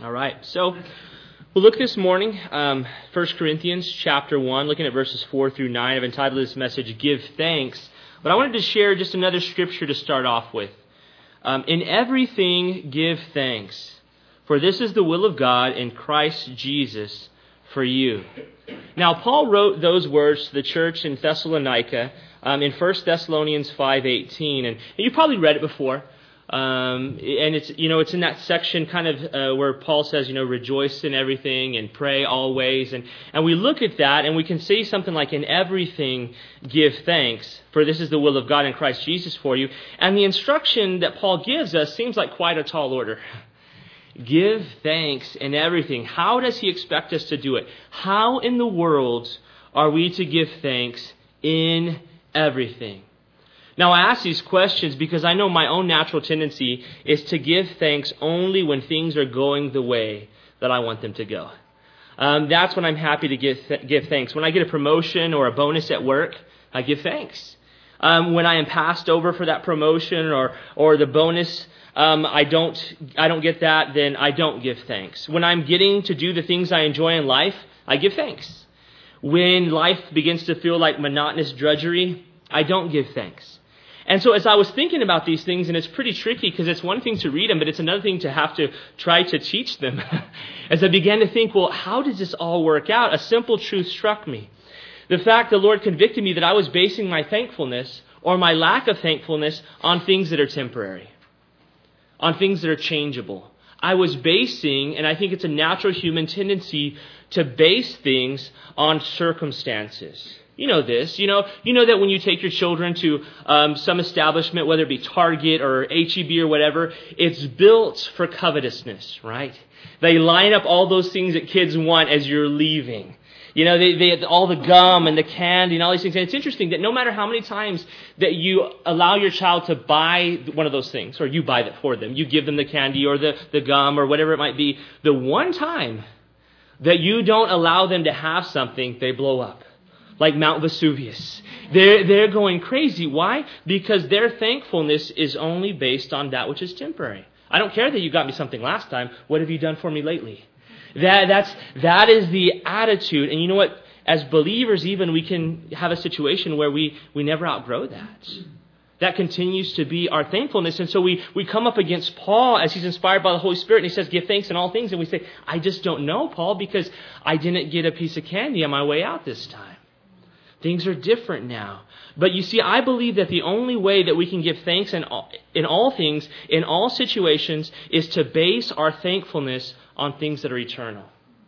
All right, so we'll look this morning, 1 Corinthians chapter 1, looking at verses 4 through 9. I've entitled this message, Give Thanks. But I wanted to share just another scripture to start off with. In everything give thanks, for this is the will of God in Christ Jesus for you. Now, Paul wrote those words to the church in Thessalonica in 1 Thessalonians 5:18, and you probably read it before. And it's in that section kind of where Paul says, rejoice in everything and pray always. And we look at that and we can say something like, in everything give thanks, for this is the will of God in Christ Jesus for you. And the instruction that Paul gives us seems like quite a tall order. Give thanks in everything. How does he expect us to do it? How in the world are we to give thanks in everything? Now, I ask these questions because I know my own natural tendency is to give thanks only when things are going the way that I want them to go. That's when I'm happy to give thanks. When I get a promotion or a bonus at work, I give thanks. When I am passed over for that promotion or the bonus, I don't get that, then I don't give thanks. When I'm getting to do the things I enjoy in life, I give thanks. When life begins to feel like monotonous drudgery, I don't give thanks. And so as I was thinking about these things, and it's pretty tricky because it's one thing to read them, but it's another thing to have to try to teach them. As I began to think, well, how does this all work out? A simple truth struck me. The fact the Lord convicted me that I was basing my thankfulness or my lack of thankfulness on things that are temporary, on things that are changeable. I was basing, and I think it's a natural human tendency to base things on circumstances. You know this. You know that when you take your children to some establishment, whether it be Target or H-E-B or whatever, it's built for covetousness, right? They line up all those things that kids want as you're leaving. They all the gum and the candy and all these things. And it's interesting that no matter how many times that you allow your child to buy one of those things, or you buy that for them, you give them the candy or the gum or whatever it might be, the one time that you don't allow them to have something, they blow up. Like Mount Vesuvius. They're going crazy. Why? Because their thankfulness is only based on that which is temporary. I don't care that you got me something last time. What have you done for me lately? That is the attitude. And you know what? As believers even, we can have a situation where we never outgrow that. That continues to be our thankfulness. And so we come up against Paul as he's inspired by the Holy Spirit. And he says, give thanks in all things. And we say, I just don't know, Paul, because I didn't get a piece of candy on my way out this time. Things are different now. But you see, I believe that the only way that we can give thanks in all things, in all situations, is to base our thankfulness on things that are eternal.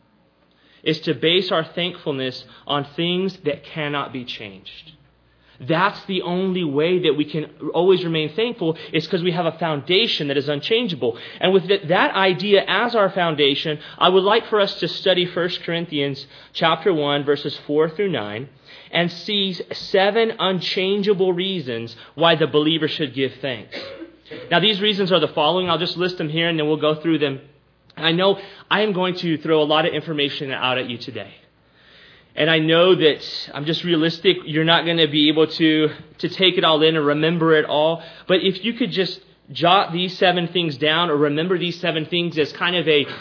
Is to base our thankfulness on things that cannot be changed. That's the only way that we can always remain thankful, is because we have a foundation that is unchangeable. And with that idea as our foundation, I would like for us to study 1 Corinthians chapter 1, verses 4 through 9, and see 7 unchangeable reasons why the believer should give thanks. Now, these reasons are the following. I'll just list them here, and then we'll go through them. I know I am going to throw a lot of information out at you today. And I know that I'm just realistic. You're not going to be able to take it all in or remember it all. But if you could just jot these 7 things down or remember these 7 things as kind of a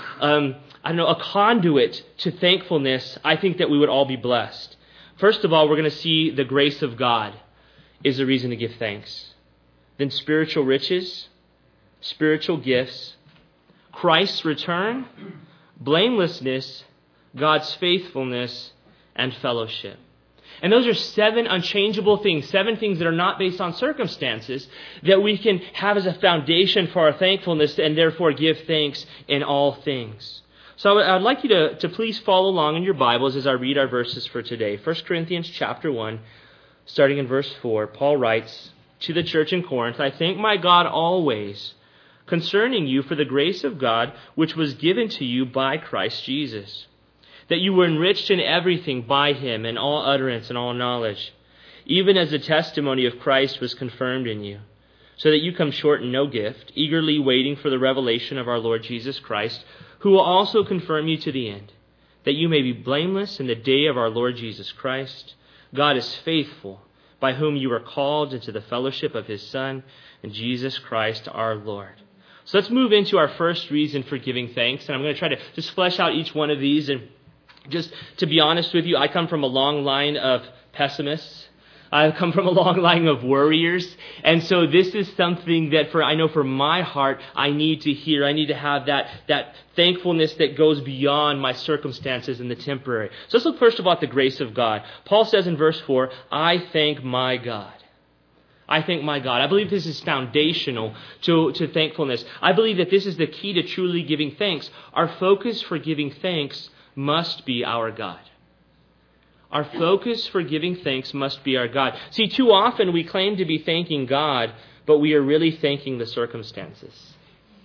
conduit to thankfulness, I think that we would all be blessed. First of all, we're going to see the grace of God is a reason to give thanks. Then spiritual riches, spiritual gifts, Christ's return, blamelessness, God's faithfulness, and fellowship. And those are 7 unchangeable things, 7 things that are not based on circumstances, that we can have as a foundation for our thankfulness and therefore give thanks in all things. So I'd like you to please follow along in your Bibles as I read our verses for today. 1 Corinthians chapter 1, starting in verse 4, Paul writes to the church in Corinth, I thank my God always concerning you for the grace of God which was given to you by Christ Jesus, that you were enriched in everything by him, in all utterance and all knowledge, even as the testimony of Christ was confirmed in you, so that you come short in no gift, eagerly waiting for the revelation of our Lord Jesus Christ, who will also confirm you to the end, that you may be blameless in the day of our Lord Jesus Christ. God is faithful, by whom you are called into the fellowship of his Son, and Jesus Christ our Lord. So let's move into our first reason for giving thanks. And I'm going to try to just flesh out each one of these. And just to be honest with you, I come from a long line of pessimists. I come from a long line of worriers. And so this is something that I know for my heart, I need to hear. I need to have that thankfulness that goes beyond my circumstances and the temporary. So let's look first of all at the grace of God. Paul says in verse 4, I thank my God. I thank my God. I believe this is foundational to thankfulness. I believe that this is the key to truly giving thanks. Our focus for giving thanks must be our God. Our focus for giving thanks must be our God. See, too often we claim to be thanking God, but we are really thanking the circumstances.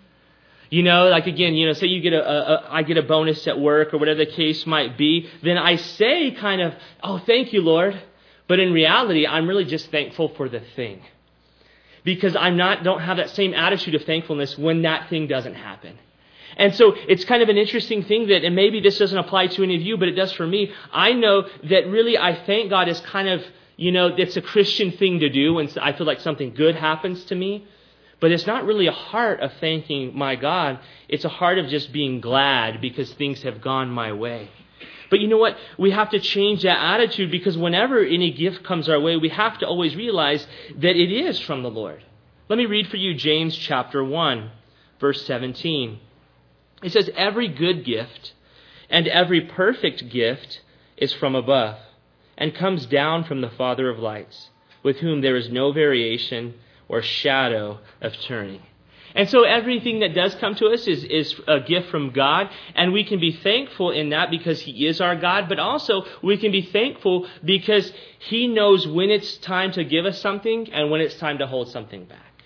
Like again, say you get I get a bonus at work or whatever the case might be, then I say kind of, oh, thank you, Lord. But in reality, I'm really just thankful for the thing. Because don't have that same attitude of thankfulness when that thing doesn't happen. And so it's kind of an interesting thing and maybe this doesn't apply to any of you, but it does for me. I know that really I thank God is kind of, it's a Christian thing to do when I feel like something good happens to me. But it's not really a heart of thanking my God. It's a heart of just being glad because things have gone my way. But you know what? We have to change that attitude because whenever any gift comes our way, we have to always realize that it is from the Lord. Let me read for you James chapter 1, verse 17. It says, every good gift and every perfect gift is from above and comes down from the Father of lights, with whom there is no variation or shadow of turning. And so everything that does come to us is a gift from God, and we can be thankful in that because He is our God, but also we can be thankful because He knows when it's time to give us something and when it's time to hold something back.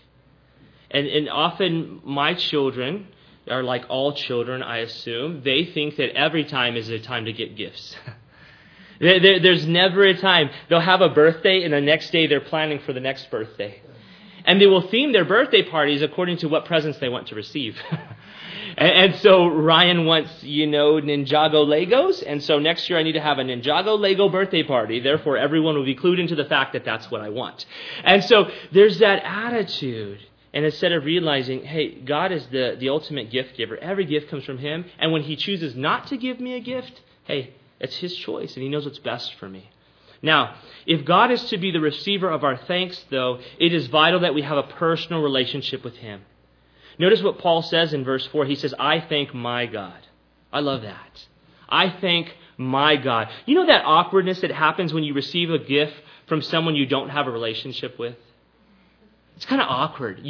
And often my children are like all children, I assume. They think that every time is a time to get gifts. There's never a time. They'll have a birthday, and the next day they're planning for the next birthday. And they will theme their birthday parties according to what presents they want to receive. and so Ryan wants, Ninjago Legos. And so next year I need to have a Ninjago Lego birthday party. Therefore, everyone will be clued into the fact that that's what I want. And so there's that attitude. And instead of realizing, hey, God is the ultimate gift giver. Every gift comes from Him. And when He chooses not to give me a gift, hey, it's His choice. And He knows what's best for me. Now, if God is to be the receiver of our thanks, though, it is vital that we have a personal relationship with Him. Notice what Paul says in verse 4. He says, I thank my God. I love that. I thank my God. You know that awkwardness that happens when you receive a gift from someone you don't have a relationship with? It's kind of awkward.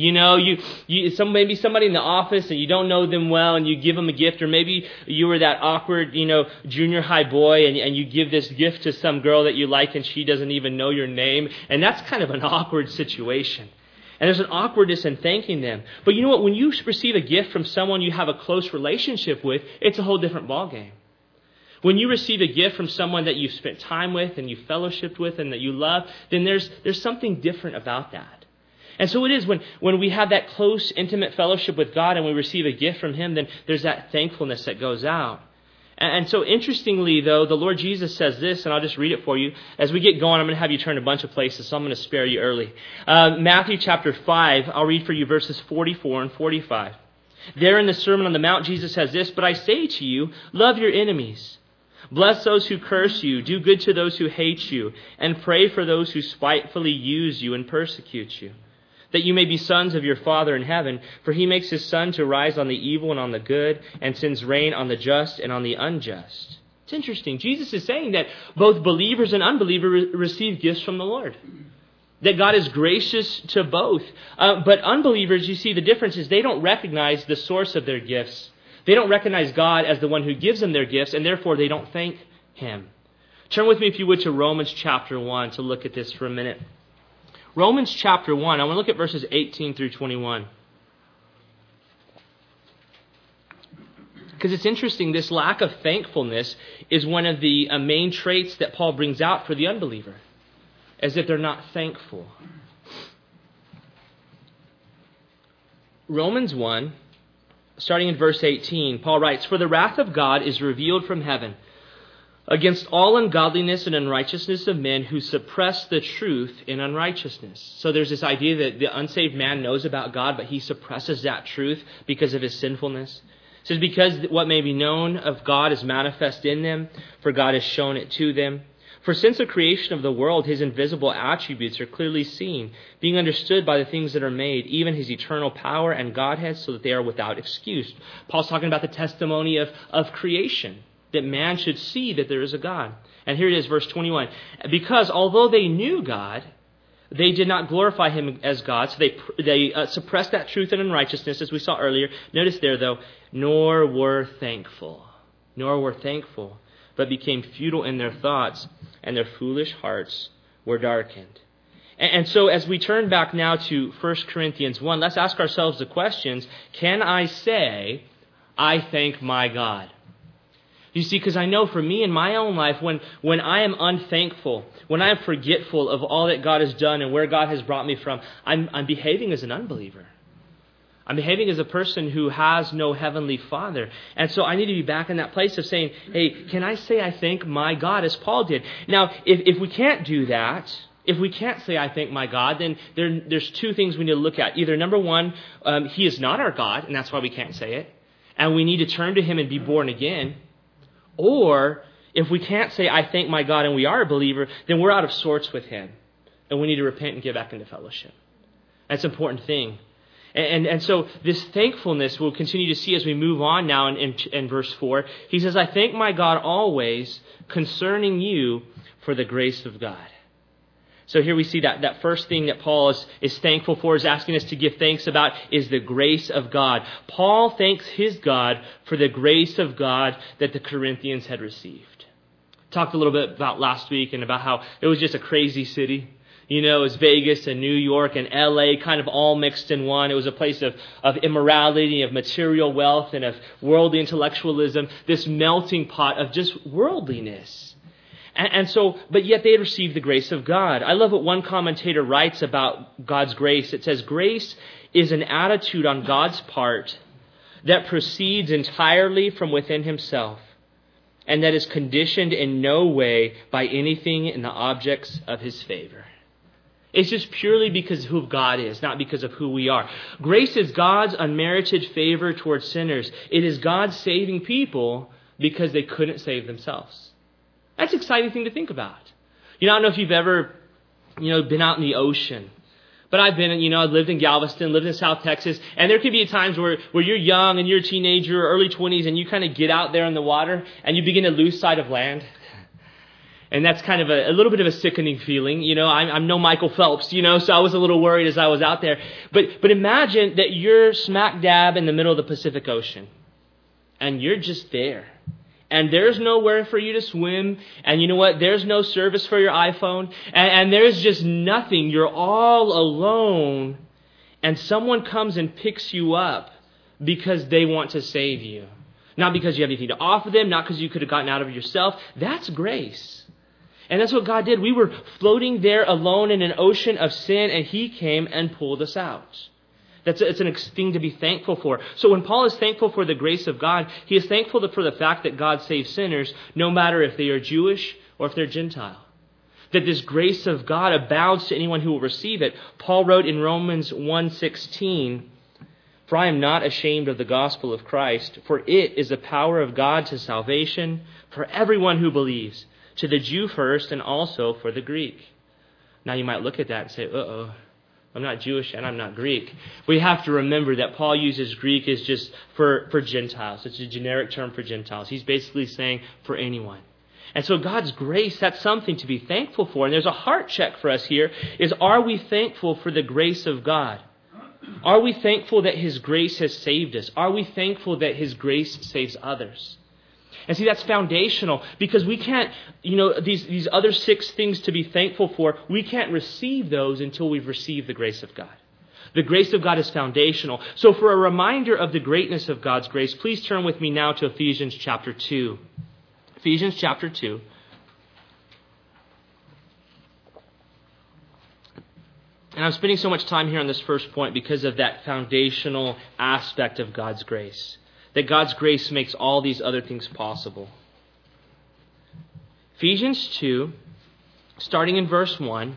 Maybe somebody in the office and you don't know them well and you give them a gift, or maybe you were that awkward, junior high boy and you give this gift to some girl that you like and she doesn't even know your name. And that's kind of an awkward situation. And there's an awkwardness in thanking them. But you know what? When you receive a gift from someone you have a close relationship with, it's a whole different ballgame. When you receive a gift from someone that you've spent time with and you've fellowshipped with and that you love, then there's something different about that. And so it is when we have that close, intimate fellowship with God and we receive a gift from Him, then there's that thankfulness that goes out. And so interestingly, though, the Lord Jesus says this, and I'll just read it for you. As we get going, I'm going to have you turn a bunch of places, so I'm going to spare you early. Matthew chapter 5, I'll read for you verses 44 and 45. There in the Sermon on the Mount, Jesus says this, but I say to you, love your enemies. Bless those who curse you, do good to those who hate you, and pray for those who spitefully use you and persecute you, that you may be sons of your Father in heaven, for He makes His sun to rise on the evil and on the good, and sends rain on the just and on the unjust. It's interesting. Jesus is saying that both believers and unbelievers receive gifts from the Lord. That God is gracious to both. But unbelievers, you see, the difference is they don't recognize the source of their gifts. They don't recognize God as the one who gives them their gifts, and therefore they don't thank Him. Turn with me, if you would, to Romans chapter 1 to look at this for a minute. Romans chapter 1, I want to look at verses 18 through 21. Because it's interesting, this lack of thankfulness is one of the main traits that Paul brings out for the unbeliever, as if they're not thankful. Romans 1, starting in verse 18, Paul writes, for the wrath of God is revealed from heaven against all ungodliness and unrighteousness of men who suppress the truth in unrighteousness. So there's this idea that the unsaved man knows about God, but he suppresses that truth because of his sinfulness. It says, because what may be known of God is manifest in them, for God has shown it to them. For since the creation of the world, his invisible attributes are clearly seen, being understood by the things that are made, even his eternal power and Godhead, so that they are without excuse. Paul's talking about the testimony of creation, that man should see that there is a God. And here it is, verse 21. Because although they knew God, they did not glorify him as God, so they suppressed that truth in unrighteousness, as we saw earlier. Notice there, though, nor were thankful, but became futile in their thoughts, and their foolish hearts were darkened. And so as we turn back now to 1 Corinthians 1, let's ask ourselves the questions, can I say, I thank my God? You see, because I know for me in my own life, when I am unthankful, when I am forgetful of all that God has done and where God has brought me from, I'm behaving as an unbeliever. I'm behaving as a person who has no heavenly Father. And so I need to be back in that place of saying, hey, can I say I thank my God as Paul did? Now, if we can't do that, if we can't say I thank my God, then there's two things we need to look at. Either number one, he is not our God, and that's why we can't say it. And we need to turn to him and be born again. Or if we can't say I thank my God and we are a believer, then we're out of sorts with him. And we need to repent and get back into fellowship. That's an important thing. And so this thankfulness we'll continue to see as we move on now in verse 4. He says, I thank my God always concerning you for the grace of God. So here we see that first thing that Paul is thankful for, is asking us to give thanks about, is the grace of God. Paul thanks his God for the grace of God that the Corinthians had received. Talked a little bit about last week and about how it was just a crazy city. You know, it was Vegas and New York and LA kind of all mixed in one. It was a place of immorality, of material wealth, and of worldly intellectualism, this melting pot of just worldliness. And so, but yet they had received the grace of God. I love what one commentator writes about God's grace. It says, grace is an attitude on God's part that proceeds entirely from within himself, and that is conditioned in no way by anything in the objects of his favor. It's just purely because of who God is, not because of who we are. Grace is God's unmerited favor towards sinners. It is God saving people because they couldn't save themselves. That's an exciting thing to think about. I don't know if you've ever, been out in the ocean. But I've been, I've lived in Galveston, lived in South Texas, and there could be times where you're young and you're a teenager or early 20s and you kind of get out there in the water and you begin to lose sight of land. And that's kind of a little bit of a sickening feeling. I'm no Michael Phelps, so I was a little worried as I was out there. But imagine that you're smack dab in the middle of the Pacific Ocean and you're just there. And there's nowhere for you to swim. And you know what? There's no service for your iPhone. And there's just nothing. You're all alone. And someone comes and picks you up because they want to save you. Not because you have anything to offer them. Not because you could have gotten out of it yourself. That's grace. And that's what God did. We were floating there alone in an ocean of sin, and he came and pulled us out. It's an thing to be thankful for. So when Paul is thankful for the grace of God, he is thankful for the fact that God saves sinners, no matter if they are Jewish or if they're Gentile. That this grace of God abounds to anyone who will receive it. Paul wrote in Romans 1:16, for I am not ashamed of the gospel of Christ, for it is the power of God to salvation for everyone who believes, to the Jew first and also for the Greek. Now you might look at that and say, I'm not Jewish and I'm not Greek. We have to remember that Paul uses Greek as just for Gentiles. It's a generic term for Gentiles. He's basically saying for anyone. And so God's grace, that's something to be thankful for. And there's a heart check for us here, is are we thankful for the grace of God? Are we thankful that his grace has saved us? Are we thankful that his grace saves others? And see, that's foundational, because we can't, these other 6 things to be thankful for, we can't receive those until we've received the grace of God. The grace of God is foundational. So for a reminder of the greatness of God's grace, please turn with me now to Ephesians chapter 2. Ephesians chapter 2. And I'm spending so much time here on this first point because of that foundational aspect of God's grace. That God's grace makes all these other things possible. Ephesians 2, starting in verse 1,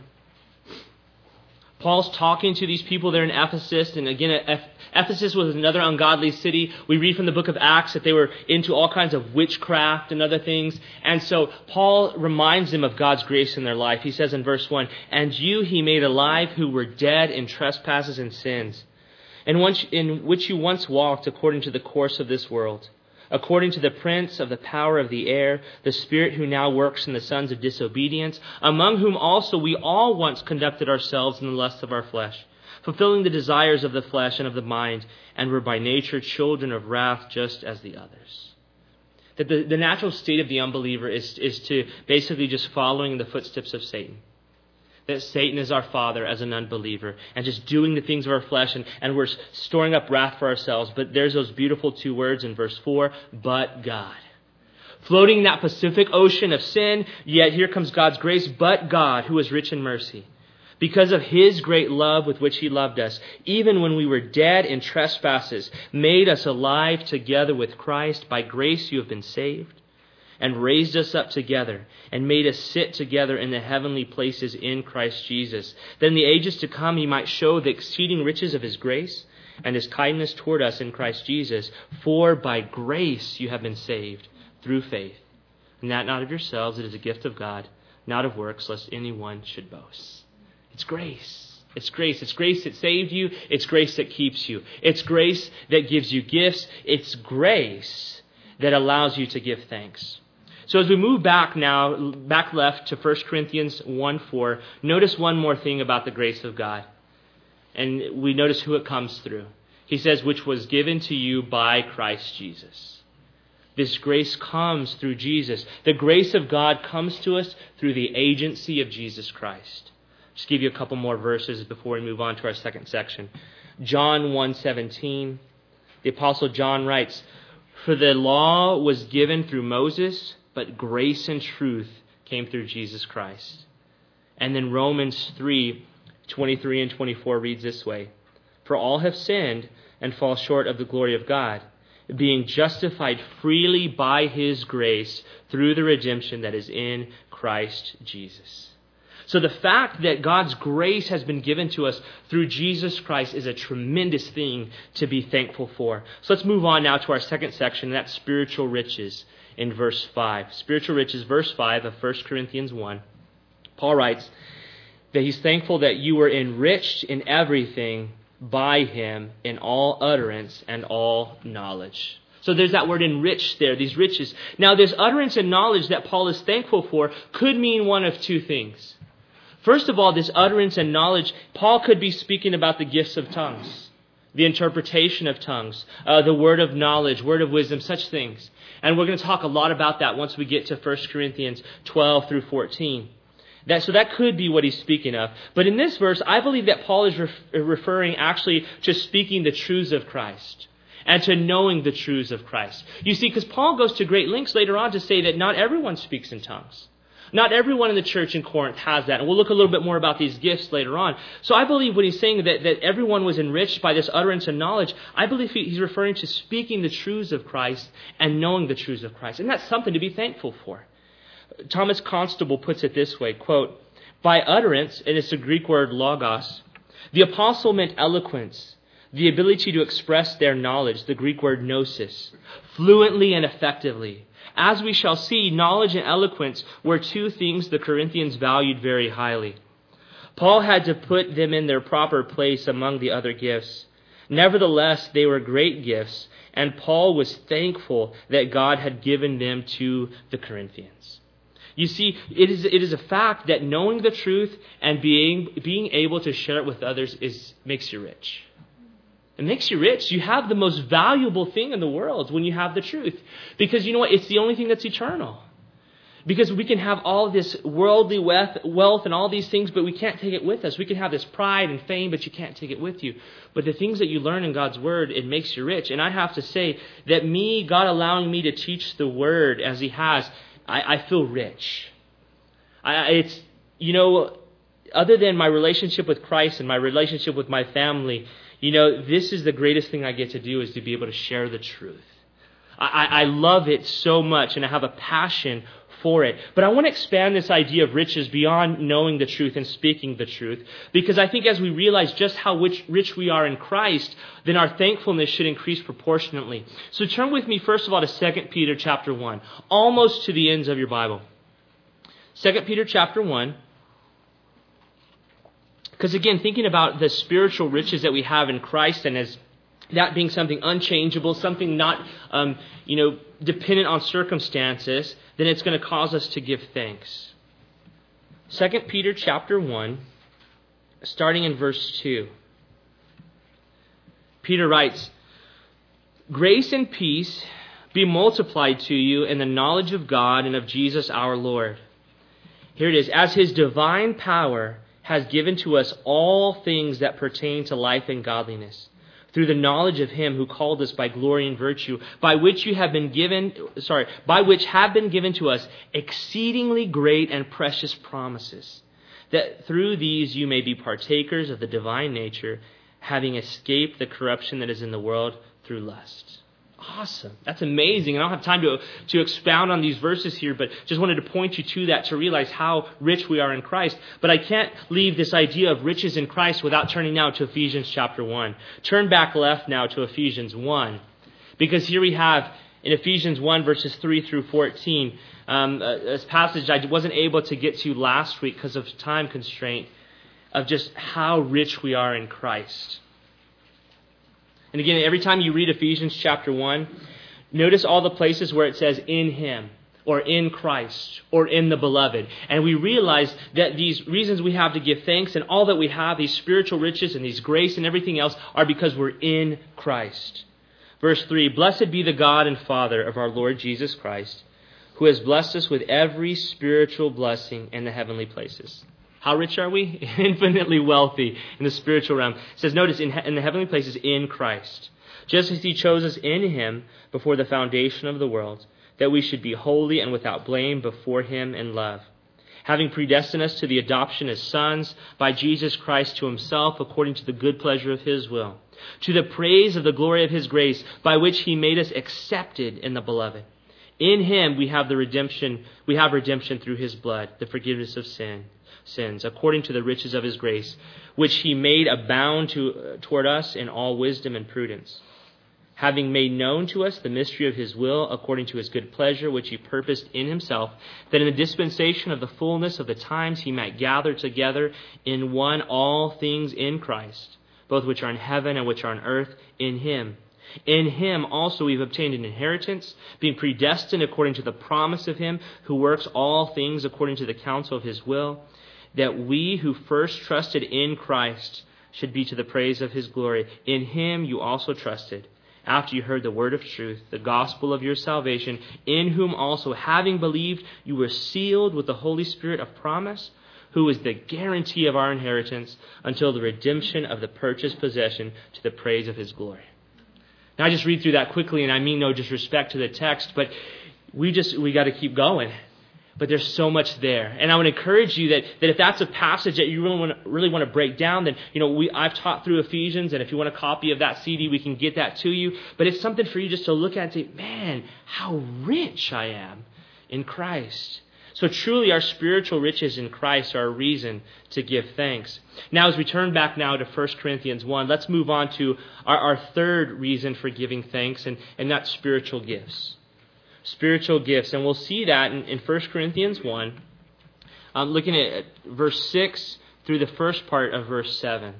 Paul's talking to these people there in Ephesus. And again, Ephesus was another ungodly city. We read from the book of Acts that they were into all kinds of witchcraft and other things. And so Paul reminds them of God's grace in their life. He says in verse 1, "And you he made alive who were dead in trespasses and sins, in which you once walked according to the course of this world, according to the prince of the power of the air, the spirit who now works in the sons of disobedience, among whom also we all once conducted ourselves in the lusts of our flesh, fulfilling the desires of the flesh and of the mind, and were by nature children of wrath just as the others." That the natural state of the unbeliever is to basically just following the footsteps of Satan. That Satan is our father as an unbeliever, and just doing the things of our flesh, and we're storing up wrath for ourselves. But there's those beautiful two words in verse 4, "but God." Floating in that Pacific Ocean of sin, yet here comes God's grace, "but God, who is rich in mercy, because of his great love with which he loved us, even when we were dead in trespasses, made us alive together with Christ. By grace you have been saved, and raised us up together, and made us sit together in the heavenly places in Christ Jesus. That in the ages to come he might show the exceeding riches of his grace and his kindness toward us in Christ Jesus. For by grace you have been saved through faith, and that not of yourselves, it is a gift of God, not of works, lest anyone should boast." It's grace. It's grace. It's grace that saved you. It's grace that keeps you. It's grace that gives you gifts. It's grace that allows you to give thanks. So as we move back left to 1 Corinthians 1:4, notice one more thing about the grace of God. And we notice who it comes through. He says, "which was given to you by Christ Jesus." This grace comes through Jesus. The grace of God comes to us through the agency of Jesus Christ. Just give you a couple more verses before we move on to our second section. John 1:17, the Apostle John writes, "For the law was given through Moses, but grace and truth came through Jesus Christ." And then Romans 3:23 and 24 reads this way, "For all have sinned and fall short of the glory of God, being justified freely by his grace through the redemption that is in Christ Jesus." So the fact that God's grace has been given to us through Jesus Christ is a tremendous thing to be thankful for. So let's move on now to our second section, and that's spiritual riches in verse 5. Spiritual riches, verse 5 of 1 Corinthians 1. Paul writes that he's thankful that you were enriched in everything by him in all utterance and all knowledge. So there's that word enriched there, these riches. Now this utterance and knowledge that Paul is thankful for could mean one of two things. First of all, this utterance and knowledge, Paul could be speaking about the gifts of tongues, the interpretation of tongues, the word of knowledge, word of wisdom, such things. And we're going to talk a lot about that once we get to 1 Corinthians 12 through 14. So that could be what he's speaking of. But in this verse, I believe that Paul is referring actually to speaking the truths of Christ and to knowing the truths of Christ. You see, because Paul goes to great lengths later on to say that not everyone speaks in tongues. Not everyone in the church in Corinth has that. And we'll look a little bit more about these gifts later on. So I believe when he's saying that everyone was enriched by this utterance and knowledge, I believe he's referring to speaking the truths of Christ and knowing the truths of Christ. And that's something to be thankful for. Thomas Constable puts it this way, quote, "By utterance," and it's the Greek word logos, the apostle meant eloquence, the ability to express their knowledge, the Greek word gnosis, fluently and effectively. As we shall see, knowledge and eloquence were two things the Corinthians valued very highly. Paul had to put them in their proper place among the other gifts. Nevertheless, they were great gifts, and Paul was thankful that God had given them to the Corinthians. You see, it is a fact that knowing the truth and being able to share it with others makes you rich. It makes you rich. You have the most valuable thing in the world when you have the truth. Because you know what? It's the only thing that's eternal. Because we can have all this worldly wealth and all these things, but we can't take it with us. We can have this pride and fame, but you can't take it with you. But the things that you learn in God's Word, it makes you rich. And I have to say that God allowing me to teach the Word as He has, I feel rich. It's, other than my relationship with Christ and my relationship with my family, this is the greatest thing I get to do, is to be able to share the truth. I love it so much, and I have a passion for it. But I want to expand this idea of riches beyond knowing the truth and speaking the truth, because I think as we realize just how rich we are in Christ, then our thankfulness should increase proportionately. So turn with me first of all to 2 Peter chapter 1, almost to the ends of your Bible. 2 Peter chapter 1. Because again, thinking about the spiritual riches that we have in Christ, and as that being something unchangeable, something not dependent on circumstances, then it's going to cause us to give thanks. 2 Peter chapter 1, starting in verse 2. Peter writes, "Grace and peace be multiplied to you in the knowledge of God and of Jesus our Lord." Here it is. "As His divine power has given to us all things that pertain to life and godliness, through the knowledge of Him who called us by glory and virtue, by which have been given to us exceedingly great and precious promises, that through these you may be partakers of the divine nature, having escaped the corruption that is in the world through lust." Awesome. That's amazing. I don't have time to expound on these verses here, but just wanted to point you to that to realize how rich we are in Christ. But I can't leave this idea of riches in Christ without turning now to Ephesians chapter 1. Turn back left now to Ephesians 1, because here we have in Ephesians 1 verses 3 through 14, a passage I wasn't able to get to last week because of time constraint, of just how rich we are in Christ. And again, every time you read Ephesians chapter 1, notice all the places where it says in Him, or in Christ, or in the Beloved. And we realize that these reasons we have to give thanks and all that we have, these spiritual riches and these grace and everything else, are because we're in Christ. Verse 3, "Blessed be the God and Father of our Lord Jesus Christ, who has blessed us with every spiritual blessing in the heavenly places." How rich are we? Infinitely wealthy in the spiritual realm. It says, notice, in the heavenly places in Christ. Just as He chose us in Him before the foundation of the world, that we should be holy and without blame before Him in love. Having predestined us to the adoption as sons by Jesus Christ to Himself according to the good pleasure of His will, to the praise of the glory of His grace, by which He made us accepted in the Beloved. In Him we have redemption through His blood, the forgiveness of sins, according to the riches of His grace, which He made abound toward us in all wisdom and prudence, having made known to us the mystery of His will, according to His good pleasure, which He purposed in Himself, that in the dispensation of the fullness of the times He might gather together in one all things in Christ, both which are in heaven and which are on earth, in Him. In Him also we've obtained an inheritance, being predestined according to the promise of Him who works all things according to the counsel of His will, that we who first trusted in Christ should be to the praise of His glory. In Him you also trusted, after you heard the word of truth, the gospel of your salvation, in whom also, having believed, you were sealed with the Holy Spirit of promise, who is the guarantee of our inheritance until the redemption of the purchased possession to the praise of His glory. Now I just read through that quickly, and I mean no disrespect to the text, but we got to keep going. But there's so much there. And I would encourage you that if that's a passage that you really want to break down, then I've taught through Ephesians, and if you want a copy of that CD, we can get that to you. But it's something for you just to look at and say, man, how rich I am in Christ. So truly our spiritual riches in Christ are a reason to give thanks. Now as we turn back now to 1 Corinthians 1, let's move on to our third reason for giving thanks, and that's spiritual gifts. Spiritual gifts. And we'll see that in 1 Corinthians 1, looking at verse 6 through the first part of verse 7.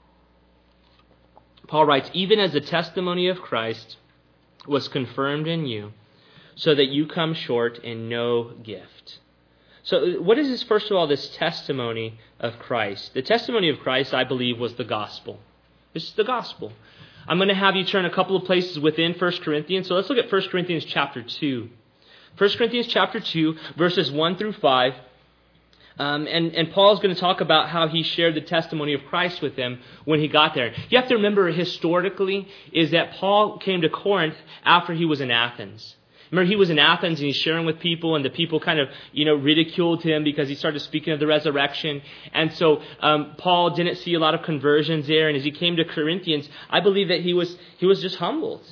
Paul writes, "Even as the testimony of Christ was confirmed in you, so that you come short in no gift." So what is this, first of all, this testimony of Christ? The testimony of Christ, I believe, was the gospel. This is the gospel. I'm going to have you turn a couple of places within 1 Corinthians. So let's look at 1 Corinthians chapter 2. 1 Corinthians chapter 2, verses 1 through 5. And Paul's going to talk about how he shared the testimony of Christ with them when he got there. You have to remember historically is that Paul came to Corinth after he was in Athens. Remember, he was in Athens and he's sharing with people, and the people kind of, ridiculed him because he started speaking of the resurrection. And so Paul didn't see a lot of conversions there. And as he came to Corinthians, I believe that he was just humbled.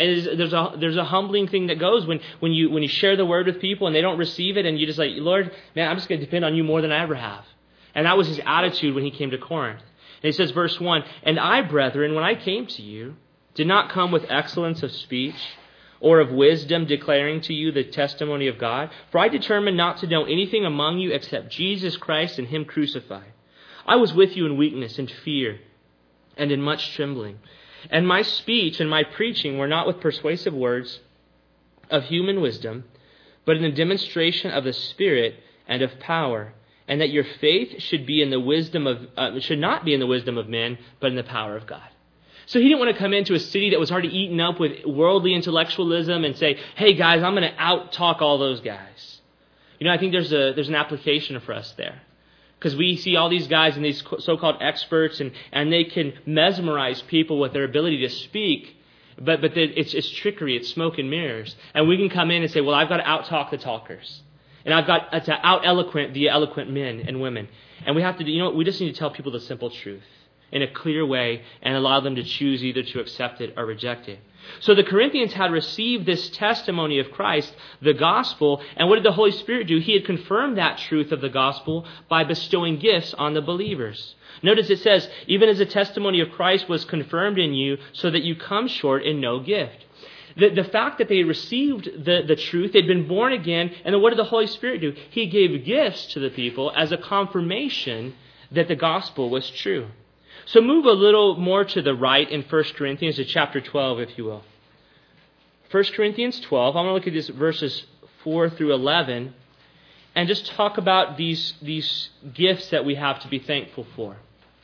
And there's a humbling thing that goes when you share the word with people and they don't receive it, and you just like, Lord, man, I'm just going to depend on you more than I ever have. And that was his attitude when he came to Corinth. And he says, verse 1, "And I, brethren, when I came to you, did not come with excellence of speech or of wisdom, declaring to you the testimony of God. For I determined not to know anything among you except Jesus Christ and him crucified. I was with you in weakness and fear and in much trembling. And my speech and my preaching were not with persuasive words of human wisdom, but in the demonstration of the Spirit and of power, and that your faith should not be in the wisdom of men, but in the power of God." So he didn't want to come into a city that was already eaten up with worldly intellectualism and say, "Hey guys, I'm going to out-talk all those guys." I think there's an application for us there. Because we see all these guys and these so-called experts, and they can mesmerize people with their ability to speak, but it's trickery, it's smoke and mirrors. And we can come in and say, well, I've got to out-talk the talkers. And I've got to out-eloquent the eloquent men and women. And we have to we just need to tell people the simple truth in a clear way and allow them to choose either to accept it or reject it. So the Corinthians had received this testimony of Christ, the gospel, and what did the Holy Spirit do? He had confirmed that truth of the gospel by bestowing gifts on the believers. Notice it says, even as the testimony of Christ was confirmed in you, so that you come short in no gift. The fact that they received the truth, they'd been born again, and then what did the Holy Spirit do? He gave gifts to the people as a confirmation that the gospel was true. So move a little more to the right in 1 Corinthians, to chapter 12, if you will. 1 Corinthians 12, I'm going to look at these verses 4 through 11, and just talk about these gifts that we have to be thankful for.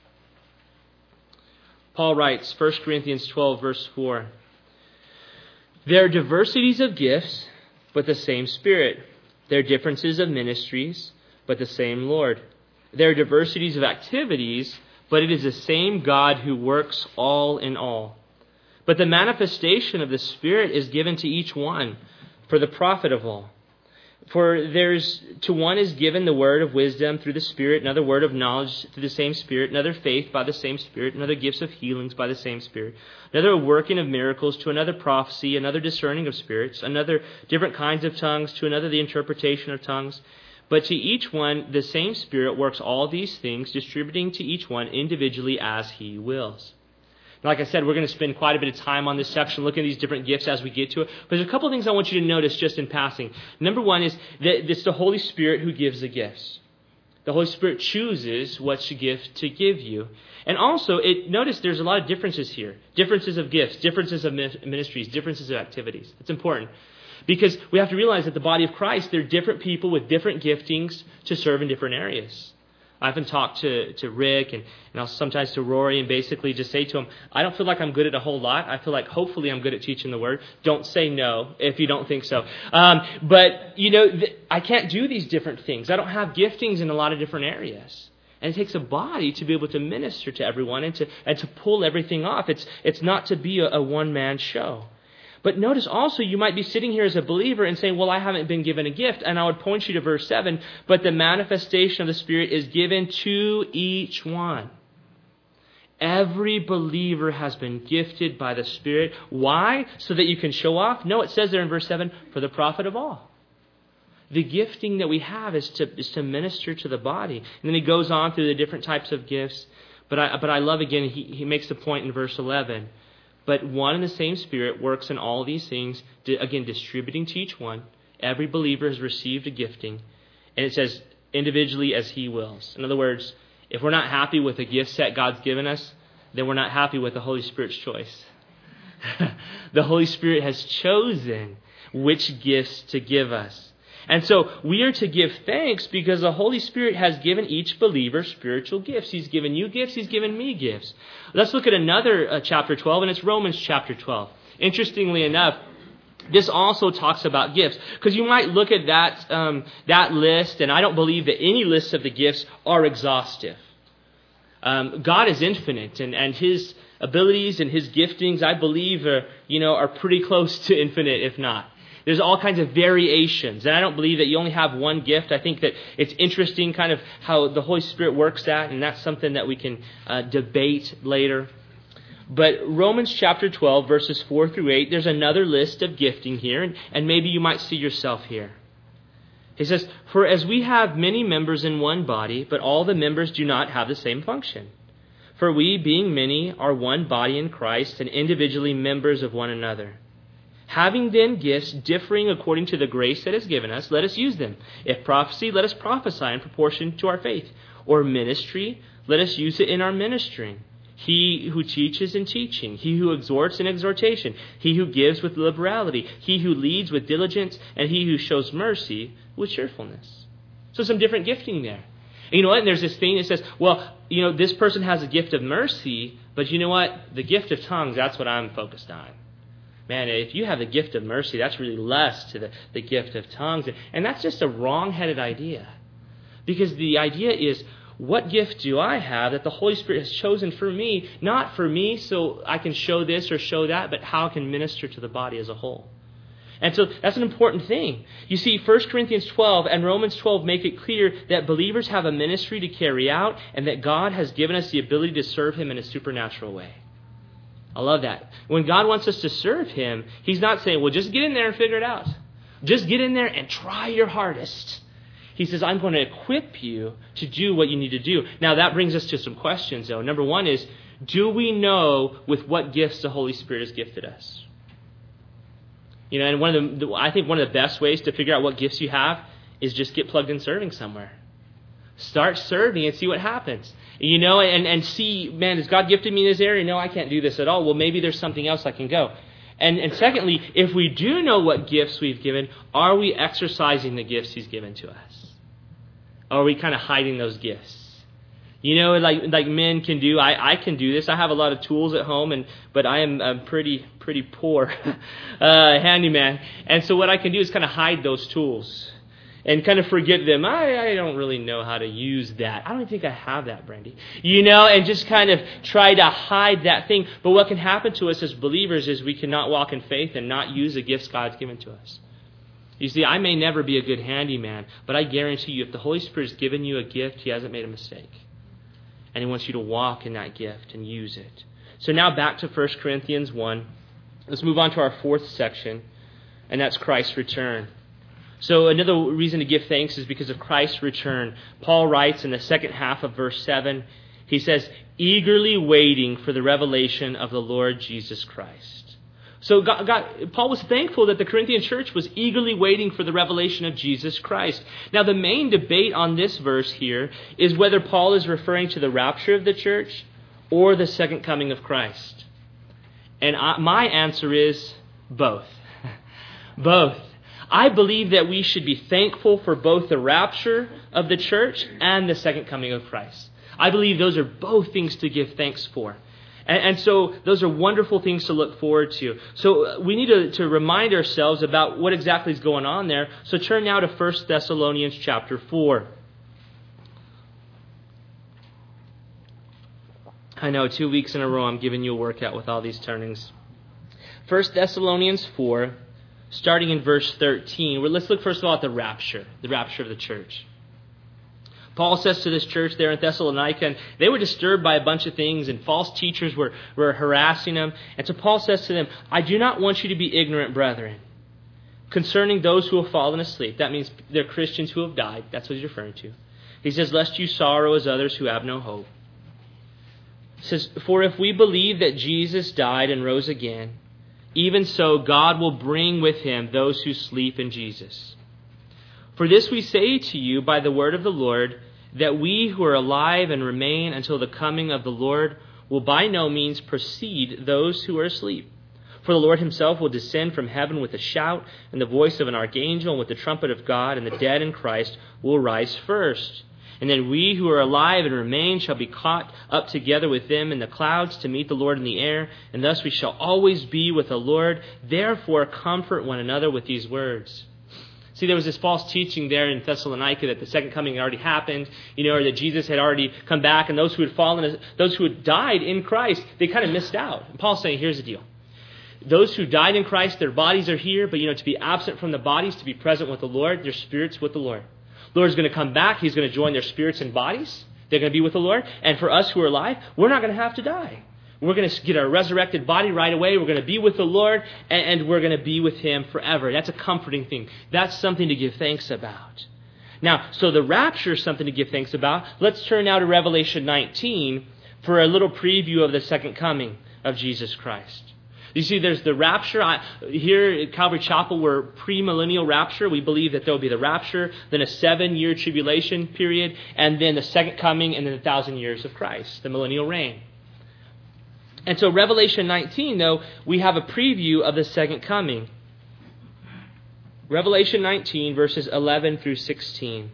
Paul writes, 1 Corinthians 12, verse 4, "There are diversities of gifts, but the same Spirit. There are differences of ministries, but the same Lord. There are diversities of activities, but it is the same God who works all in all. But the manifestation of the Spirit is given to each one for the profit of all. For to one is given the word of wisdom through the Spirit, another word of knowledge through the same Spirit, another faith by the same Spirit, another gifts of healings by the same Spirit, another working of miracles, to another prophecy, another discerning of spirits, another different kinds of tongues, to another the interpretation of tongues. But to each one, the same Spirit works all these things, distributing to each one individually as He wills." Now, like I said, we're going to spend quite a bit of time on this section, looking at these different gifts as we get to it. But there's a couple of things I want you to notice just in passing. Number one is that it's the Holy Spirit who gives the gifts. The Holy Spirit chooses what gift to give you. And also, notice there's a lot of differences here. Differences of gifts, differences of ministries, differences of activities. It's important. Because we have to realize that the body of Christ, there are different people with different giftings to serve in different areas. I often talk to Rick and I'll sometimes to Rory and basically just say to him, I don't feel like I'm good at a whole lot. I feel like hopefully I'm good at teaching the Word. Don't say no if you don't think so. But I can't do these different things. I don't have giftings in a lot of different areas. And it takes a body to be able to minister to everyone and to pull everything off. It's not to be a one-man show. But notice also, you might be sitting here as a believer and saying, well, I haven't been given a gift. And I would point you to verse 7, but the manifestation of the Spirit is given to each one. Every believer has been gifted by the Spirit. Why? So that you can show off? No, it says there in verse 7, for the profit of all. The gifting that we have is to minister to the body. And then he goes on through the different types of gifts. But I love, again, he makes the point in verse 11. But one and the same Spirit works in all these things, again, distributing to each one. Every believer has received a gifting. And it says, individually as He wills. In other words, if we're not happy with the gift set God's given us, then we're not happy with the Holy Spirit's choice. The Holy Spirit has chosen which gifts to give us. And so we are to give thanks because the Holy Spirit has given each believer spiritual gifts. He's given you gifts. He's given me gifts. Let's look at another chapter 12, and it's Romans chapter 12. Interestingly enough, this also talks about gifts. Because you might look at that list, and I don't believe that any lists of the gifts are exhaustive. God is infinite, and His abilities and His giftings, I believe, are pretty close to infinite, if not. There's all kinds of variations. And I don't believe that you only have one gift. I think that it's interesting kind of how the Holy Spirit works that, and that's something that we can debate later. But Romans chapter 12, verses 4 through 8, there's another list of gifting here, and maybe you might see yourself here. He says, "For as we have many members in one body, but all the members do not have the same function. For we, being many, are one body in Christ, and individually members of one another. Having then gifts differing according to the grace that is given us, let us use them. If prophecy, let us prophesy in proportion to our faith. Or ministry, let us use it in our ministering. He who teaches in teaching, he who exhorts in exhortation, he who gives with liberality, he who leads with diligence, and he who shows mercy with cheerfulness." So some different gifting there. And you know what? And there's this thing that says, well, this person has a gift of mercy, but you know what? The gift of tongues, that's what I'm focused on. Man, if you have the gift of mercy, that's really less to the gift of tongues. And that's just a wrong-headed idea. Because the idea is, what gift do I have that the Holy Spirit has chosen for me? Not for me so I can show this or show that, but how I can minister to the body as a whole. And so that's an important thing. You see, 1 Corinthians 12 and Romans 12 make it clear that believers have a ministry to carry out and that God has given us the ability to serve Him in a supernatural way. I love that. When God wants us to serve Him, He's not saying, well, just get in there and figure it out. Just get in there and try your hardest. He says, I'm going to equip you to do what you need to do. Now, that brings us to some questions, though. Number one is, do we know with what gifts the Holy Spirit has gifted us? And I think one of the best ways to figure out what gifts you have is just get plugged in serving somewhere. Start serving and see what happens. And see, man, has God gifted me in this area? No, I can't do this at all. Well, maybe there's something else I can go. And secondly, if we do know what gifts we've given, are we exercising the gifts He's given to us? Or are we kind of hiding those gifts? Like men can do. I can do this. I have a lot of tools at home, but I am pretty poor handyman. And so what I can do is kind of hide those tools and kind of forget them. I don't really know how to use that. I don't even think I have that, Brandy. And just kind of try to hide that thing. But what can happen to us as believers is we cannot walk in faith and not use the gifts God's given to us. You see, I may never be a good handyman, but I guarantee you, if the Holy Spirit has given you a gift, He hasn't made a mistake. And He wants you to walk in that gift and use it. So now back to 1 Corinthians 1. Let's move on to our fourth section, and that's Christ's return. So another reason to give thanks is because of Christ's return. Paul writes in the second half of verse 7, he says, eagerly waiting for the revelation of the Lord Jesus Christ. So Paul was thankful that the Corinthian church was eagerly waiting for the revelation of Jesus Christ. Now, the main debate on this verse here is whether Paul is referring to the rapture of the church or the second coming of Christ. And my answer is both. Both. I believe that we should be thankful for both the rapture of the church and the second coming of Christ. I believe those are both things to give thanks for. And so those are wonderful things to look forward to. So we need to remind ourselves about what exactly is going on there. So turn now to 1 Thessalonians chapter 4. I know, 2 weeks in a row I'm giving you a workout with all these turnings. 1 Thessalonians 4, starting in verse 13. Let's look first of all at the rapture of the church. Paul says to this church there in Thessalonica, and they were disturbed by a bunch of things, and false teachers were harassing them. And so Paul says to them, I do not want you to be ignorant, brethren, concerning those who have fallen asleep. That means they're Christians who have died. That's what he's referring to. He says, lest you sorrow as others who have no hope. He says, for if we believe that Jesus died and rose again, even so God will bring with Him those who sleep in Jesus. For this we say to you by the word of the Lord, that we who are alive and remain until the coming of the Lord will by no means precede those who are asleep. For the Lord Himself will descend from heaven with a shout and the voice of an archangel and with the trumpet of God, and the dead in Christ will rise first. And then we who are alive and remain shall be caught up together with them in the clouds to meet the Lord in the air, and thus we shall always be with the Lord. Therefore comfort one another with these words. See, there was this false teaching there in Thessalonica that the second coming had already happened, or that Jesus had already come back, and those who had died in Christ, they kind of missed out. And Paul's saying, here's the deal. Those who died in Christ, their bodies are here, but to be absent from the bodies, to be present with the Lord, their spirits with the Lord. The Lord's going to come back. He's going to join their spirits and bodies. They're going to be with the Lord. And for us who are alive, we're not going to have to die. We're going to get our resurrected body right away. We're going to be with the Lord, and we're going to be with Him forever. That's a comforting thing. That's something to give thanks about. Now, so the rapture is something to give thanks about. Let's turn now to Revelation 19 for a little preview of the second coming of Jesus Christ. You see, there's the rapture. Here at Calvary Chapel, we're premillennial rapture. We believe that there will be the rapture, then a 7-year tribulation period, and then the second coming, and then 1,000 years of Christ, the millennial reign. And so Revelation 19, though, we have a preview of the second coming. Revelation 19, verses 11 through 16.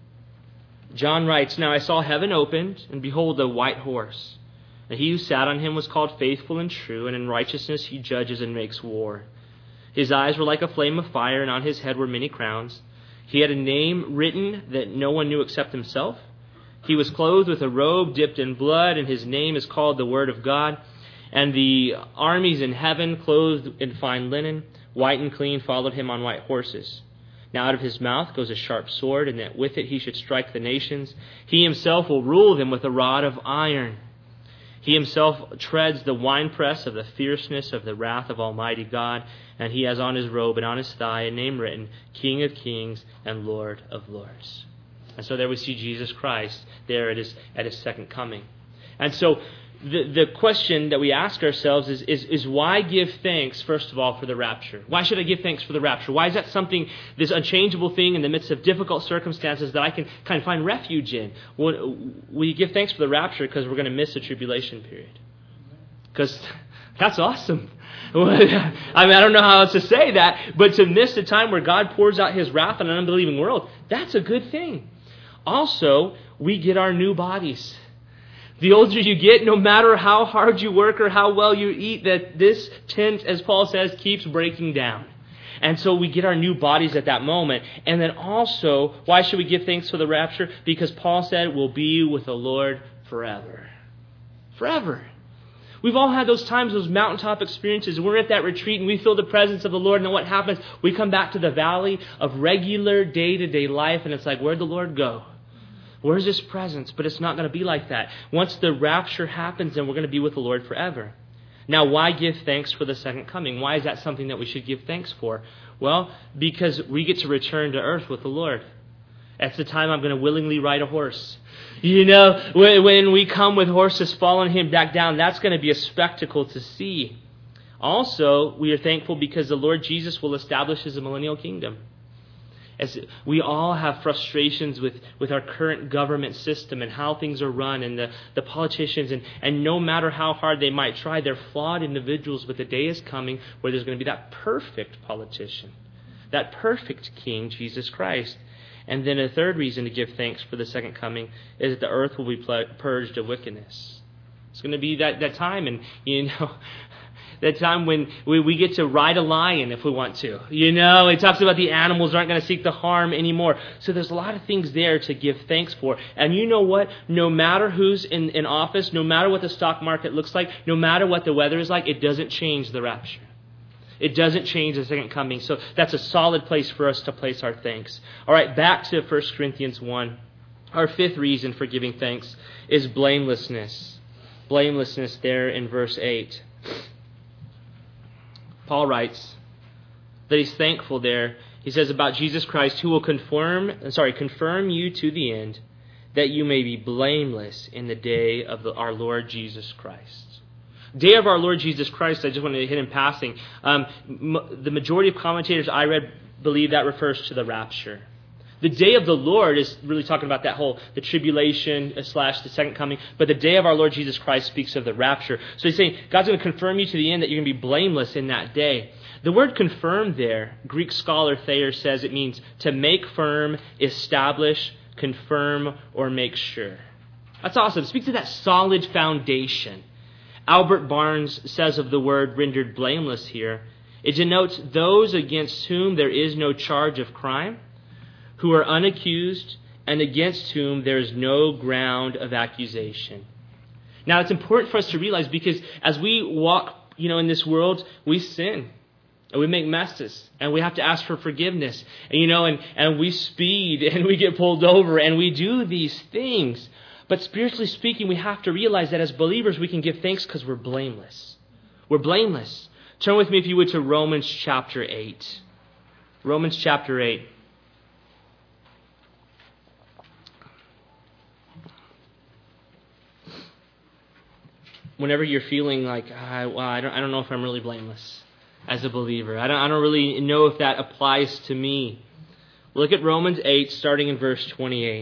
John writes, "Now I saw heaven opened, and behold, a white horse. And he who sat on him was called Faithful and True, and in righteousness he judges and makes war. His eyes were like a flame of fire, and on his head were many crowns. He had a name written that no one knew except himself. He was clothed with a robe dipped in blood, and his name is called the Word of God. And the armies in heaven, clothed in fine linen, white and clean, followed him on white horses. Now out of his mouth goes a sharp sword, and that with it he should strike the nations. He himself will rule them with a rod of iron. He himself treads the winepress of the fierceness of the wrath of Almighty God, and he has on his robe and on his thigh a name written, King of Kings and Lord of Lords." And so there we see Jesus Christ there at his second coming. And so the question that we ask ourselves is why give thanks, first of all, for the rapture? Why should I give thanks for the rapture? Why is that something, this unchangeable thing in the midst of difficult circumstances that I can kind of find refuge in? We give thanks for the rapture because we're going to miss the tribulation period. Because that's awesome. I don't know how else to say that, but to miss the time where God pours out His wrath on an unbelieving world, that's a good thing. Also, we get our new bodies. The older you get, no matter how hard you work or how well you eat, that this tent, as Paul says, keeps breaking down. And so we get our new bodies at that moment. And then also, why should we give thanks for the rapture? Because Paul said we'll be with the Lord forever. Forever. We've all had those times, those mountaintop experiences. We're at that retreat and we feel the presence of the Lord. And then what happens? We come back to the valley of regular day-to-day life. And it's like, where'd the Lord go? Where's His presence? But it's not going to be like that. Once the rapture happens, then we're going to be with the Lord forever. Now, why give thanks for the second coming? Why is that something that we should give thanks for? Well, because we get to return to earth with the Lord. That's the time I'm going to willingly ride a horse. You know, when we come with horses following Him back down, that's going to be a spectacle to see. Also, we are thankful because the Lord Jesus will establish His millennial kingdom. As we all have frustrations with our current government system and how things are run and the politicians, and no matter how hard they might try, they're flawed individuals, but the day is coming where there's going to be that perfect politician, that perfect king, Jesus Christ. And then a third reason to give thanks for the second coming is that the earth will be purged of wickedness. It's going to be that time, and that time when we get to ride a lion if we want to. It talks about the animals aren't going to seek the harm anymore. So there's a lot of things there to give thanks for. And you know what? No matter who's in office, no matter what the stock market looks like, no matter what the weather is like, it doesn't change the rapture. It doesn't change the second coming. So that's a solid place for us to place our thanks. All right, back to 1 Corinthians 1. Our fifth reason for giving thanks is blamelessness. Blamelessness there in verse 8. Paul writes that he's thankful there. He says about Jesus Christ, who will confirm you to the end, that you may be blameless in the day of our Lord Jesus Christ. Day of our Lord Jesus Christ, I just want to hit in passing. The majority of commentators I read believe that refers to the rapture. The day of the Lord is really talking about the tribulation / the second coming. But the day of our Lord Jesus Christ speaks of the rapture. So he's saying God's going to confirm you to the end that you're going to be blameless in that day. The word confirm there, Greek scholar Thayer says it means to make firm, establish, confirm, or make sure. That's awesome. It speaks to that solid foundation. Albert Barnes says of the word rendered blameless here, it denotes those against whom there is no charge of crime, who are unaccused, and against whom there is no ground of accusation. Now, it's important for us to realize because as we walk, in this world, we sin. And we make messes. And we have to ask for forgiveness. And we speed and we get pulled over and we do these things. But spiritually speaking, we have to realize that as believers, we can give thanks because we're blameless. We're blameless. Turn with me, if you would, to Romans chapter 8. Romans chapter 8. Whenever you're feeling like, I don't know if I'm really blameless as a believer. I don't really know if that applies to me. Look at Romans 8, starting in verse 28.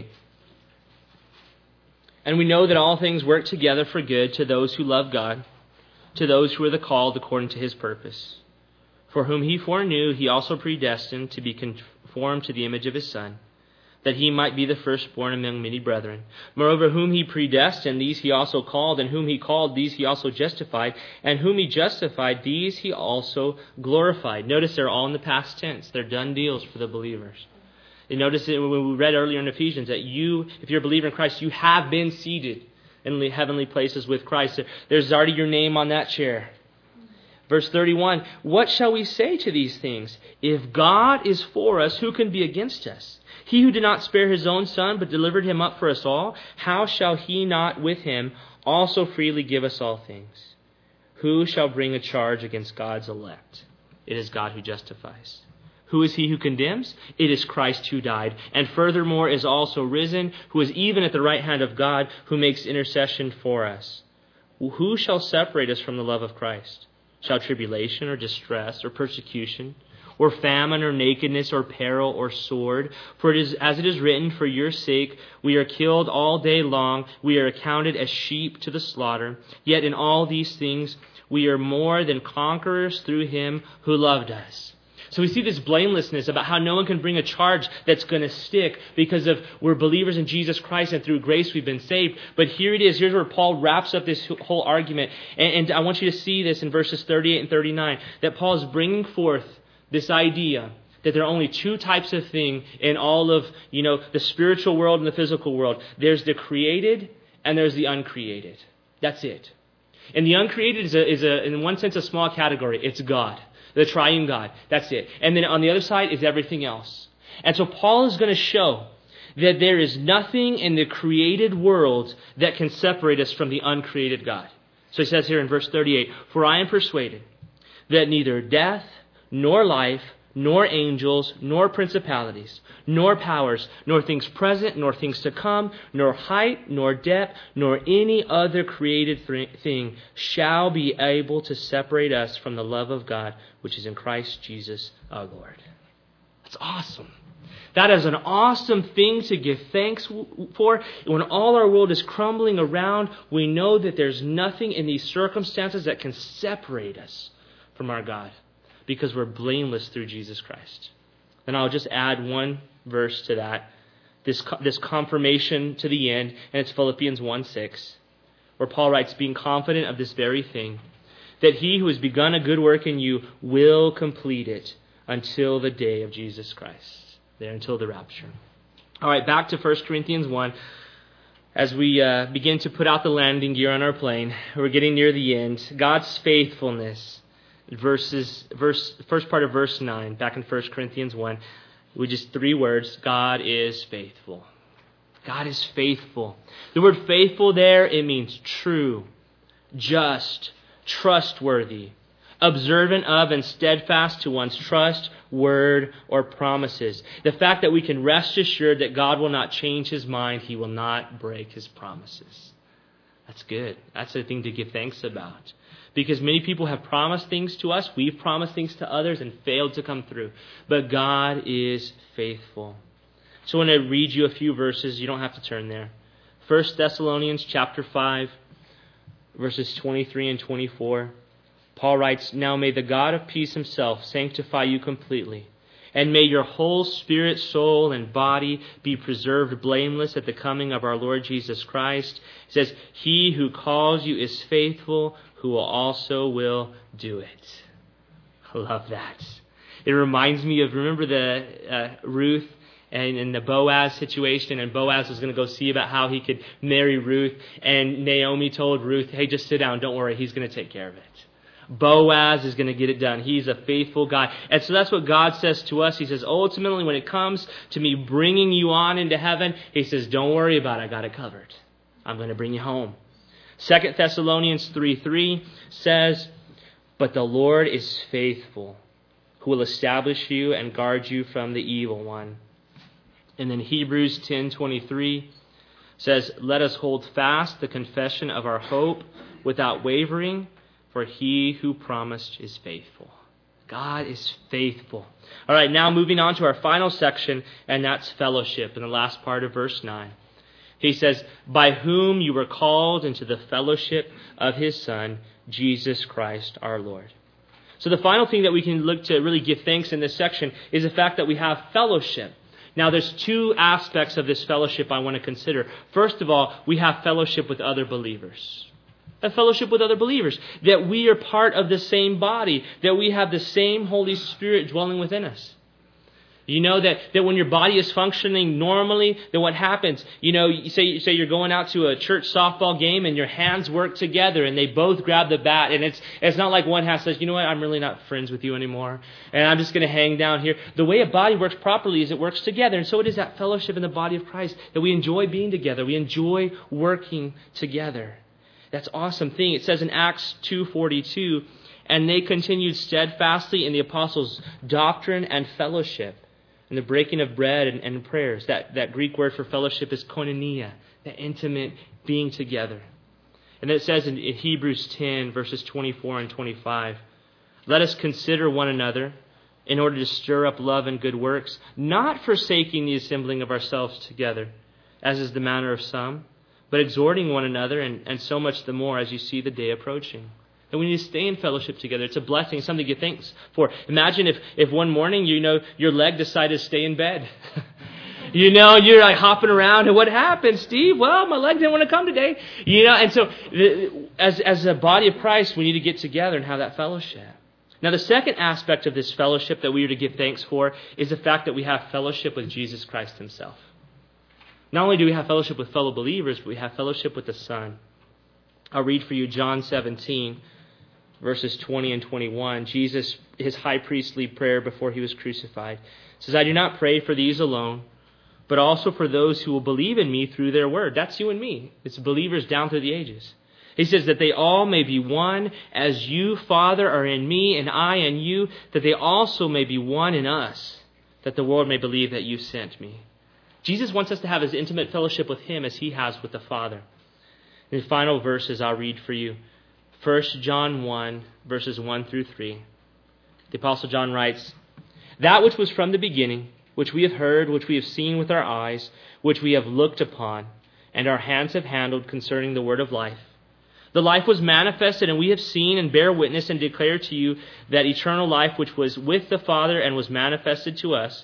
And we know that all things work together for good to those who love God, to those who are the called according to His purpose. For whom He foreknew, He also predestined to be conformed to the image of His Son, that He might be the firstborn among many brethren. Moreover, whom He predestined, these He also called, and whom He called, these He also justified, and whom He justified, these He also glorified. Notice they're all in the past tense. They're done deals for the believers. And notice that when we read earlier in Ephesians that you, if you're a believer in Christ, you have been seated in the heavenly places with Christ. There's already your name on that chair. Verse 31, what shall we say to these things? If God is for us, who can be against us? He who did not spare His own Son, but delivered Him up for us all, how shall He not with Him also freely give us all things? Who shall bring a charge against God's elect? It is God who justifies. Who is He who condemns? It is Christ who died, and furthermore is also risen, who is even at the right hand of God, who makes intercession for us. Who shall separate us from the love of Christ? Shall tribulation or distress or persecution or famine or nakedness or peril or sword? For it is as it is written, for your sake we are killed all day long, we are accounted as sheep to the slaughter. Yet in all these things we are more than conquerors through Him who loved us. So we see this blamelessness about how no one can bring a charge that's going to stick because of we're believers in Jesus Christ and through grace we've been saved. But here it is. Here's where Paul wraps up this whole argument. And I want you to see this in verses 38 and 39, that Paul is bringing forth this idea that there are only two types of thing in all of, the spiritual world and the physical world. There's the created and there's the uncreated. That's it. And the uncreated is in one sense, a small category. It's God. The triune God. That's it. And then on the other side is everything else. And so Paul is going to show that there is nothing in the created world that can separate us from the uncreated God. So he says here in verse 38, for I am persuaded that neither death, nor life, nor angels, nor principalities, nor powers, nor things present, nor things to come, nor height, nor depth, nor any other created thing shall be able to separate us from the love of God, which is in Christ Jesus our Lord. That's awesome. That is an awesome thing to give thanks for. When all our world is crumbling around, we know that there's nothing in these circumstances that can separate us from our God, because we're blameless through Jesus Christ. And I'll just add one verse to that, this confirmation to the end, and it's Philippians 1:6, where Paul writes, being confident of this very thing, that He who has begun a good work in you will complete it until the day of Jesus Christ, there until the rapture. All right, back to 1 Corinthians 1. As we begin to put out the landing gear on our plane, we're getting near the end. God's faithfulness. First part of verse 9, back in 1 Corinthians 1, with just 3 words, God is faithful. God is faithful. The word faithful there, it means true, just, trustworthy, observant of and steadfast to one's trust, word, or promises. The fact that we can rest assured that God will not change His mind, He will not break His promises. That's good. That's a thing to give thanks about. Because many people have promised things to us. We've promised things to others and failed to come through. But God is faithful. So I want to read you a few verses. You don't have to turn there. 1 Thessalonians chapter 5, verses 23 and 24. Paul writes, now may the God of peace Himself sanctify you completely, and may your whole spirit, soul, and body be preserved blameless at the coming of our Lord Jesus Christ. It says, He who calls you is faithful, who will do it. I love that. It reminds me of, remember the Ruth and the Boaz situation, and Boaz was going to go see about how he could marry Ruth, and Naomi told Ruth, hey, just sit down, don't worry, He's going to take care of it. Boaz is going to get it done. He's a faithful God. And so that's what God says to us. He says, ultimately, when it comes to me bringing you on into heaven, He says, don't worry about it. I got it covered. I'm going to bring you home. 2 Thessalonians 3:3 says, but the Lord is faithful, who will establish you and guard you from the evil one. And then Hebrews 10:23 says, let us hold fast the confession of our hope without wavering, for he who promised is faithful. God is faithful. All right, now moving on to our final section, and that's fellowship in the last part of verse 9. He says, by whom you were called into the fellowship of his Son, Jesus Christ our Lord. So the final thing that we can look to really give thanks in this section is the fact that we have fellowship. Now there's two aspects of this fellowship I want to consider. First of all, we have fellowship with other believers. A fellowship with other believers. That we are part of the same body. That we have the same Holy Spirit dwelling within us. You know that when your body is functioning normally, then what happens? You know, you say you're going out to a church softball game and your hands work together and they both grab the bat. And it's not like one half says, you know what, I'm really not friends with you anymore. And I'm just going to hang down here. The way a body works properly is it works together. And so it is that fellowship in the body of Christ that we enjoy being together. We enjoy working together. That's an awesome thing. It says in Acts 2:42, and they continued steadfastly in the apostles' doctrine and fellowship, and the breaking of bread and prayers. That Greek word for fellowship is koinonia, that intimate being together. And it says in Hebrews 10, verses 24 and 25, let us consider one another in order to stir up love and good works, not forsaking the assembling of ourselves together, as is the manner of some, but exhorting one another, and so much the more as you see the day approaching. And we need to stay in fellowship together. It's a blessing, something to give thanks for. Imagine if one morning, your leg decided to stay in bed. You're like hopping around. And what happened, Steve? Well, my leg didn't want to come today. And so as a body of Christ, we need to get together and have that fellowship. Now, the second aspect of this fellowship that we are to give thanks for is the fact that we have fellowship with Jesus Christ himself. Not only do we have fellowship with fellow believers, but we have fellowship with the Son. I'll read for you John 17, verses 20 and 21. Jesus, his high priestly prayer before he was crucified, says, I do not pray for these alone, but also for those who will believe in me through their word. That's you and me. It's believers down through the ages. He says that they all may be one, as you, Father, are in me, and I in you, that they also may be one in us, that the world may believe that you sent me. Jesus wants us to have as intimate fellowship with him as he has with the Father. In the final verses I'll read for you. 1 John 1, verses 1 through 3. The Apostle John writes, that which was from the beginning, which we have heard, which we have seen with our eyes, which we have looked upon, and our hands have handled concerning the word of life. The life was manifested, and we have seen and bear witness and declare to you that eternal life which was with the Father and was manifested to us,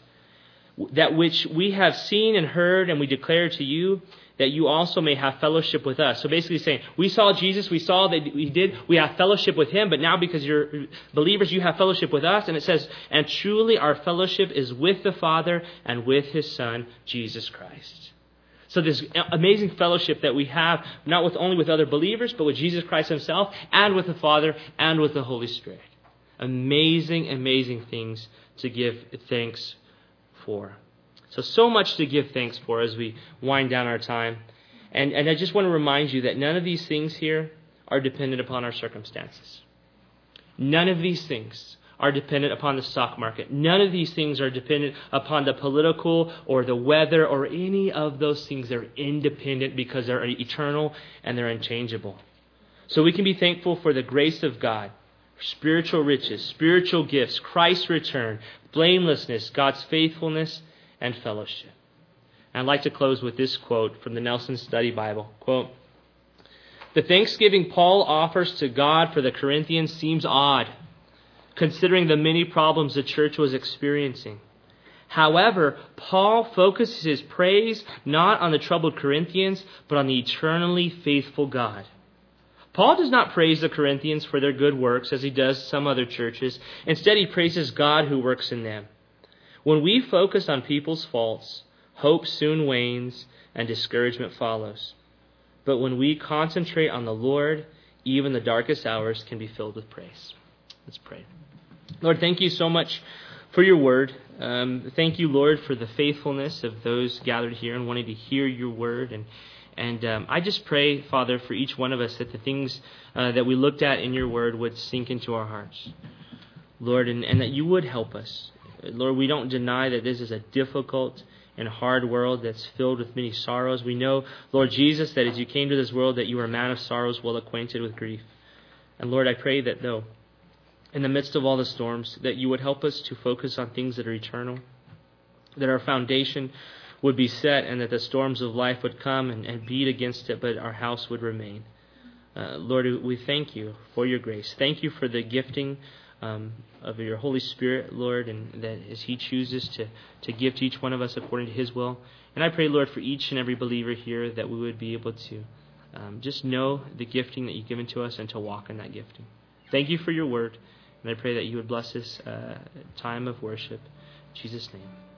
that which we have seen and heard, and we declare to you, that you also may have fellowship with us. So basically saying, we saw Jesus, we saw that we have fellowship with him, but now because you're believers, you have fellowship with us. And it says, and truly our fellowship is with the Father and with his Son, Jesus Christ. So this amazing fellowship that we have, not only with other believers, but with Jesus Christ himself, and with the Father, and with the Holy Spirit. Amazing, amazing things to give thanks for. So much to give thanks for as we wind down our time. And I just want to remind you that none of these things here are dependent upon our circumstances. None of these things are dependent upon the stock market. None of these things are dependent upon the political or the weather or any of those things. They're independent because they're eternal and they're unchangeable. So we can be thankful for the grace of God, spiritual riches, spiritual gifts, Christ's return, blamelessness, God's faithfulness, and fellowship. And I'd like to close with this quote from the Nelson Study Bible. Quote, the thanksgiving Paul offers to God for the Corinthians seems odd, considering the many problems the church was experiencing. However, Paul focuses his praise not on the troubled Corinthians, but on the eternally faithful God. Paul does not praise the Corinthians for their good works as he does some other churches. Instead, he praises God who works in them. When we focus on people's faults, hope soon wanes and discouragement follows. But when we concentrate on the Lord, even the darkest hours can be filled with praise. Let's pray. Lord, thank you so much for your word. Thank you, Lord, for the faithfulness of those gathered here and wanting to hear your word And I just pray, Father, for each one of us that the things that we looked at in your word would sink into our hearts, Lord, and that you would help us. Lord, we don't deny that this is a difficult and hard world that's filled with many sorrows. We know, Lord Jesus, that as you came to this world, that you were a man of sorrows, well acquainted with grief. And Lord, I pray that though, in the midst of all the storms, that you would help us to focus on things that are eternal, that our foundation would be set, and that the storms of life would come and beat against it, but our house would remain. Lord, we thank you for your grace. Thank you for the gifting of your Holy Spirit, Lord, and that as he chooses to give to each one of us according to his will. And I pray, Lord, for each and every believer here that we would be able to just know the gifting that you've given to us and to walk in that gifting. Thank you for your word, and I pray that you would bless this time of worship. In Jesus' name.